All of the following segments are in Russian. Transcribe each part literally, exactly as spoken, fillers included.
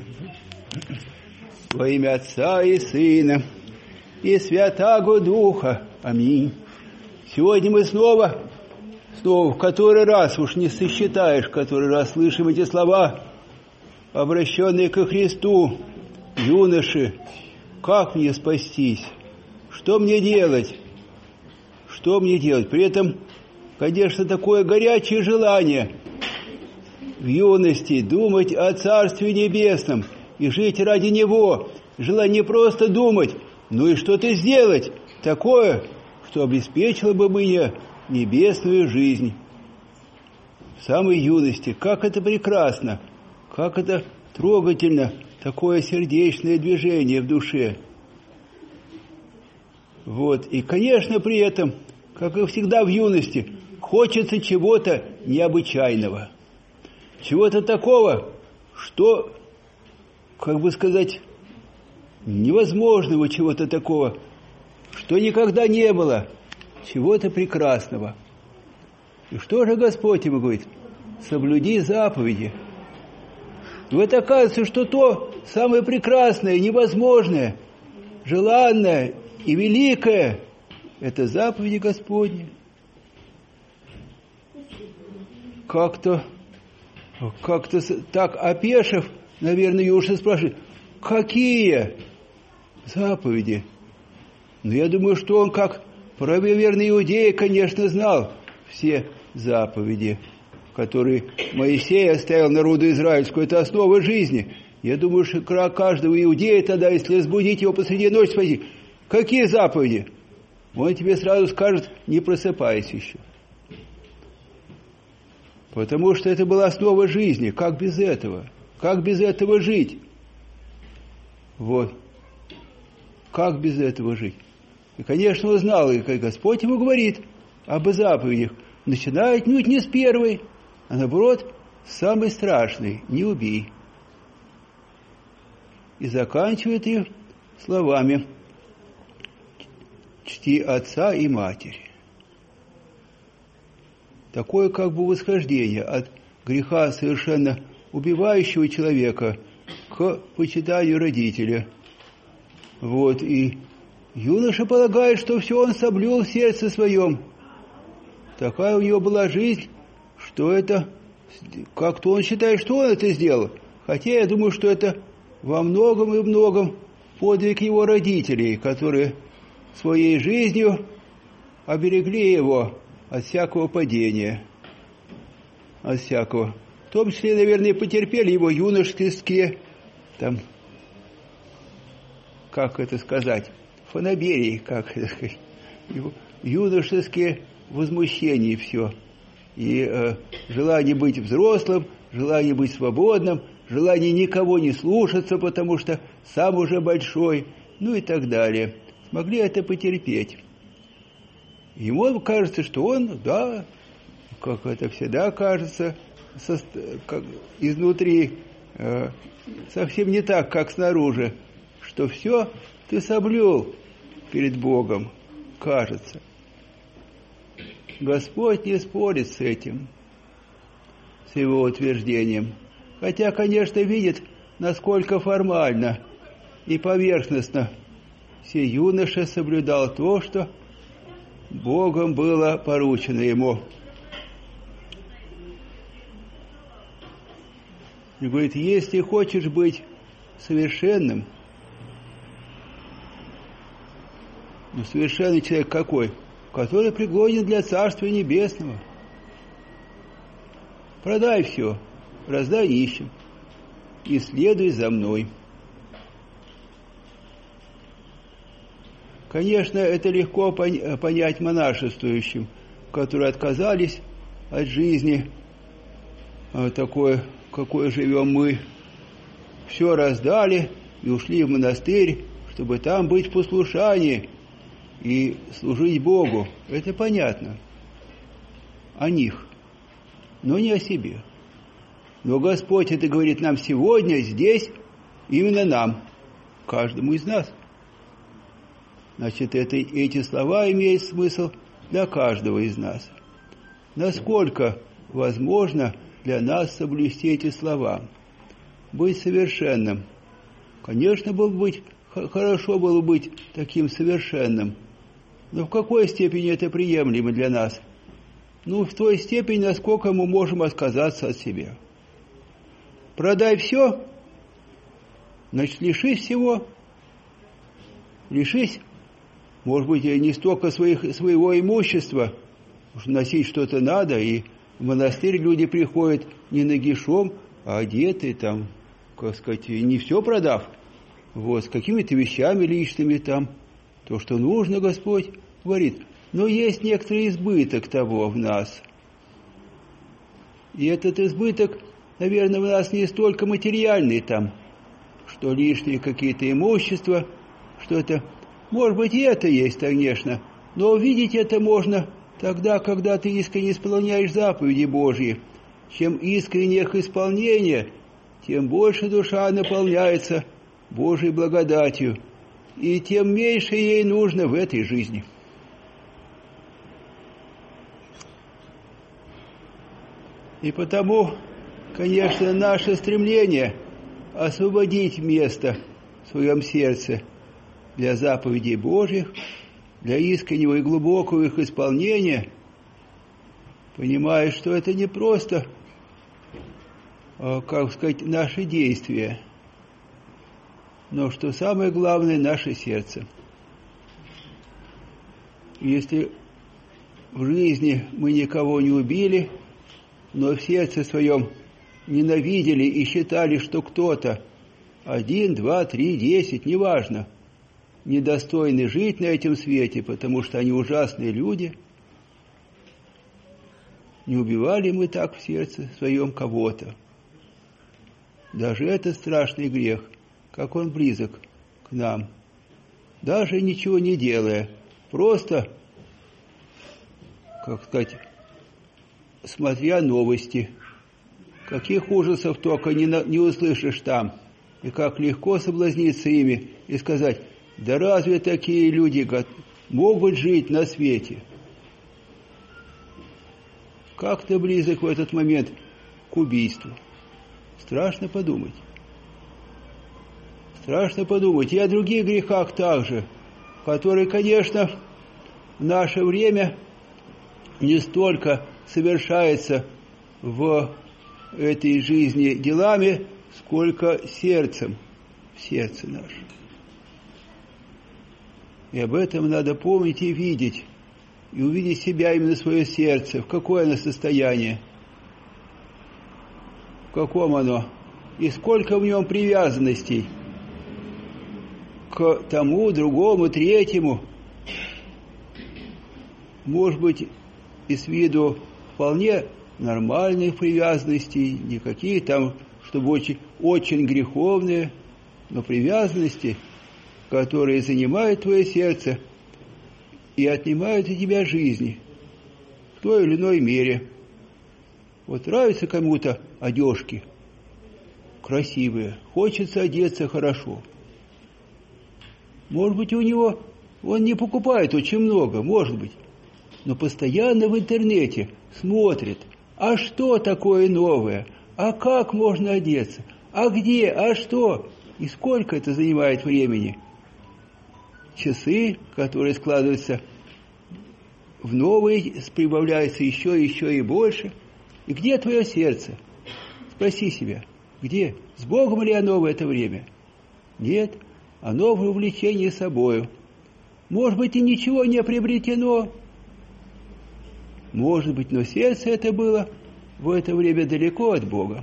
Во имя Отца и Сына и Святаго Духа. Аминь. Сегодня мы снова, снова, в который раз, уж не сосчитаешь, в который раз слышим эти слова, обращенные ко Христу. Юноши, как мне спастись? Что мне делать? Что мне делать? При этом, конечно, такое горячее желание в юности думать о Царстве Небесном и жить ради Него. Желание не просто думать, но и что-то сделать такое, что обеспечило бы мне небесную жизнь. В самой юности, как это прекрасно, как это трогательно, такое сердечное движение в душе. Вот. И, конечно, при этом, как и всегда в юности, хочется чего-то необычайного. Чего-то такого, что, как бы сказать, невозможного чего-то такого, что никогда не было, чего-то прекрасного. И что же Господь ему говорит? Соблюди заповеди. И вот оказывается, что то самое прекрасное, невозможное, желанное и великое – это заповеди Господни. Как-то, как-то так опешив, наверное, юноша спрашивает, какие заповеди? Но я думаю, что он, как правоверный иудей, конечно, знал все заповеди, который Моисей оставил народу израильскую, это основа жизни. Я думаю, что каждого иудея тогда, если разбудить его посреди ночи, спросить, какие заповеди? Он тебе сразу скажет, не просыпайся еще. Потому что это была основа жизни. Как без этого? Как без этого жить? Вот. Как без этого жить? И, конечно, он знал, и Господь ему говорит об заповедях. Начинает отнюдь не с первой, а наоборот, самый страшный – не убей. И заканчивает их словами «Чти отца и матерь». Такое как бы восхождение от греха совершенно убивающего человека к почитанию родителя. Вот, и юноша полагает, что все он соблюл в сердце своем. Такая у него была жизнь, что это, как-то он считает, что он это сделал. Хотя я думаю, что это во многом и многом подвиг его родителей, которые своей жизнью оберегли его от всякого падения, от всякого. В том числе, наверное, потерпели его юношеские, там, как это сказать, фанаберии, как это сказать, юношеские возмущения и все. И э, желание быть взрослым, желание быть свободным, желание никого не слушаться, потому что сам уже большой, ну и так далее. Смогли это потерпеть. Ему кажется, что он, да, как это всегда кажется, со, как, изнутри э, совсем не так, как снаружи, что все ты соблюл перед Богом, кажется. Господь не спорит с этим, с его утверждением. Хотя, конечно, видит, насколько формально и поверхностно сей юноша соблюдал то, что Богом было поручено ему. И говорит, если хочешь быть совершенным, ну, совершенный человек какой? Который пригоден для Царствия Небесного. Продай все, раздай нищим, и следуй за мной. Конечно, это легко понять монашествующим, которые отказались от жизни такой, какой живем мы. Все раздали и ушли в монастырь, чтобы там быть в послушании и служить Богу. Это понятно. О них, но не о себе. Но Господь это говорит нам сегодня, здесь, именно нам, каждому из нас. Значит, это, эти слова имеют смысл для каждого из нас. Насколько возможно для нас соблюсти эти слова? быть совершенным. Конечно, было бы быть, хорошо было быть таким совершенным. Но в какой степени это приемлемо для нас? Ну, в той степени, насколько мы можем отказаться от себя. Продай все, значит, лишись всего. Лишись, может быть, не столько своих, своего имущества, потому что носить что-то надо, и в монастырь люди приходят не нагишом, а одетые там, как сказать, не все продав, вот, с какими-то вещами личными там, то, что нужно, Господь говорит. Но есть некоторый избыток того в нас. И этот избыток, наверное, в нас не столько материальный там, что лишние какие-то имущества, что-то. Может быть, и это есть, конечно, но увидеть это можно тогда, когда ты искренне исполняешь заповеди Божьи. Чем искреннее их исполнение, тем больше душа наполняется Божьей благодатью, и тем меньше ей нужно в этой жизни. И потому, конечно, наше стремление освободить место в своем сердце для заповедей Божьих, для искреннего и глубокого их исполнения, понимая, что это не просто, как сказать, наши действия, но что самое главное — наше сердце. Если в жизни мы никого не убили, но в сердце своем ненавидели и считали, что кто-то, один, два, три, десять, неважно, недостойны жить на этом свете, потому что они ужасные люди, не убивали мы так в сердце своем кого-то. Даже это страшный грех, как он близок к нам. Даже ничего не делая, просто, как сказать, смотря новости, каких ужасов только не, на, не услышишь там, и как легко соблазниться ими и сказать: да разве такие люди могут жить на свете? Как ты близок в этот момент к убийству? Страшно подумать. Страшно подумать. И о других грехах также, которые, конечно, в наше время не столько совершается в этой жизни делами, сколько сердцем, в сердце нашем. И об этом надо помнить и видеть, и увидеть себя, именно свое сердце, в какое оно состояние, в каком оно, и сколько в нем привязанностей к тому, другому, третьему. Может быть, и с виду вполне нормальных привязанностей, никакие там, чтобы очень, очень греховные, но привязанности, которые занимают твое сердце и отнимают у тебя жизни в той или иной мере. Вот нравятся кому-то одежки красивые, хочется одеться хорошо. Может быть, у него, он не покупает очень много, может быть, но постоянно в интернете смотрит, а что такое новое, а как можно одеться, а где, а что, и сколько это занимает времени. Часы, которые складываются в новые, прибавляются еще, еще и больше. И где твое сердце? Спроси себя, где? С Богом ли оно в это время? Нет, оно в увлечении собою. Может быть, и ничего не приобретено. Может быть, но сердце это было в это время далеко от Бога.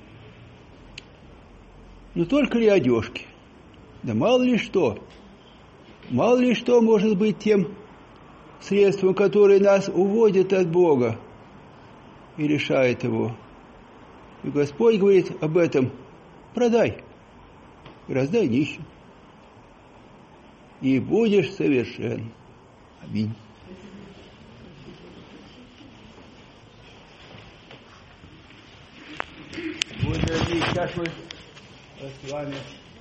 Но только ли одежки? Да мало ли что. Мало ли что может быть тем средством, которое нас уводит от Бога и лишает Его. И Господь говорит об этом: продай и раздай нищим, и будешь совершен. Аминь. Вот, дорогие, сейчас мы с вами